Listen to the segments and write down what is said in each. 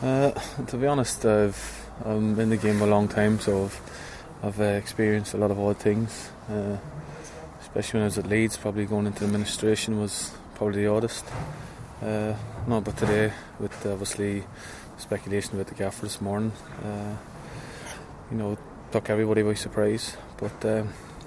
To be honest, I'm in the game a long time, so I've experienced a lot of odd things. Especially when I was at Leeds, probably going into administration was probably the oddest. No, but today, with obviously speculation about the gaffer this morning, took everybody by surprise. But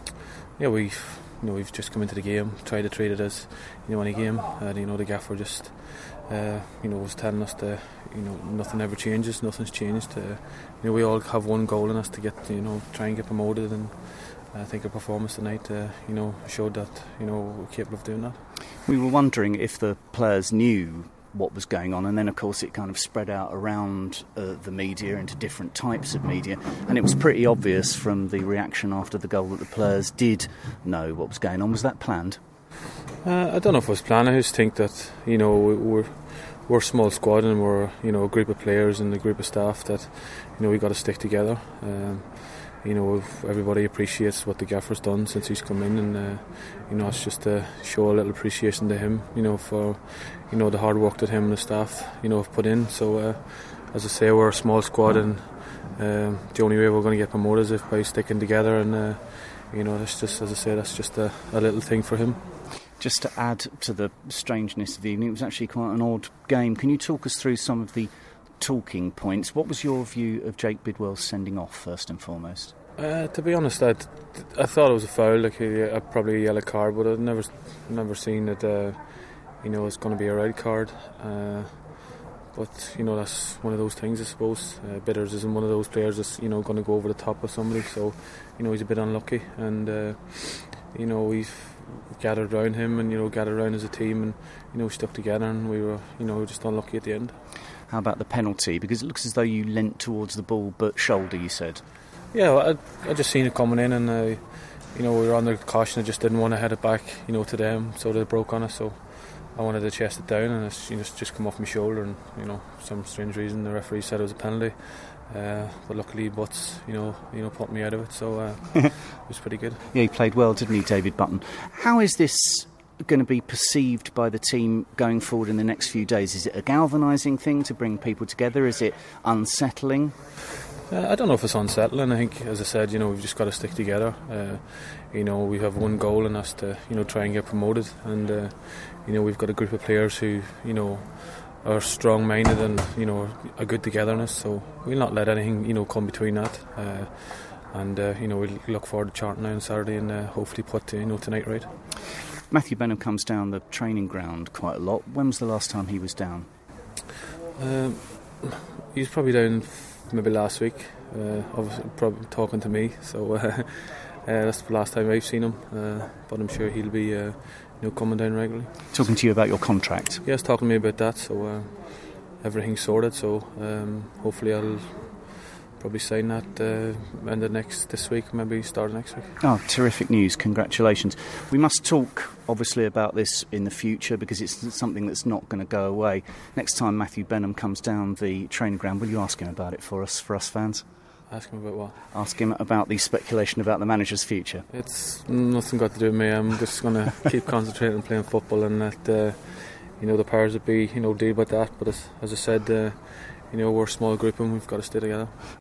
we've just come into the game, tried to treat it as any game, and the gaffer just was telling us that nothing ever changes, nothing's changed. We all have one goal in us to get try and get promoted, and I think our performance tonight showed that we're capable of doing that. We were wondering if the players knew what was going on, and then of course it kind of spread out around the media into different types of media, and it was pretty obvious from the reaction after the goal that the players did know what was going on. Was that planned? I don't know if it was planned. I just think that we're a small squad, and we're a group of players and a group of staff that we got to stick together. Everybody appreciates what the gaffer's done since he's come in, and it's just to show a little appreciation to him, for the hard work that him and the staff have put in. So as I say, we're a small squad, and the only way we're going to get promoted is if by sticking together, and that's just, as I say, that's just a little thing for him. Just to add to the strangeness of the evening, it was actually quite an odd game. Can you talk us through some of the talking points? What was your view of Jake Bidwell's sending off, first and foremost? To be honest, I thought it was a foul, probably a yellow card, but I'd never seen that it's going to be a red card. But that's one of those things, I suppose. Bidders isn't one of those players that's going to go over the top of somebody, so he's a bit unlucky, and we've gathered around him and gathered around as a team, and we stuck together, and we were just unlucky at the end. How about the penalty? Because it looks as though you leant towards the ball, but shoulder, you said. Yeah, well, I just seen it coming in, and we were under caution. I just didn't want to head it back, to them, so they broke on us. So I wanted to chest it down, and it's just come off my shoulder, and for some strange reason the referee said it was a penalty. But luckily Butts, put me out of it, so it was pretty good. Yeah, he played well, didn't he, David Button? How is this going to be perceived by the team going forward in the next few days? Is it a galvanising thing to bring people together? Is it unsettling? I don't know if it's unsettling. I think, as I said, we've just got to stick together. We have one goal, and that's to try and get promoted, and we've got a group of players who are strong-minded and are good togetherness, so we'll not let anything come between that, and we'll look forward to Charlton now on Saturday, and hopefully put tonight right. Matthew Benham comes down the training ground quite a lot. When was the last time he was down? He was probably down maybe last week, obviously probably talking to me, so that's the last time I've seen him, but I'm sure he'll be coming down regularly. Talking to you about your contract? Yes, talking to me about that, so everything's sorted, so hopefully I'll probably sign that end of this week, maybe start next week. Oh, terrific news, congratulations. We must talk obviously about this in the future, because it's something that's not going to go away. Next time Matthew Benham comes down the training ground, will you ask him about it for us fans? Ask him about what? Ask him about the speculation about the manager's future. It's nothing got to do with me. I'm just going to keep concentrating on playing football, and let the powers that be deal with that. But as I said, we're a small group, and we've got to stay together.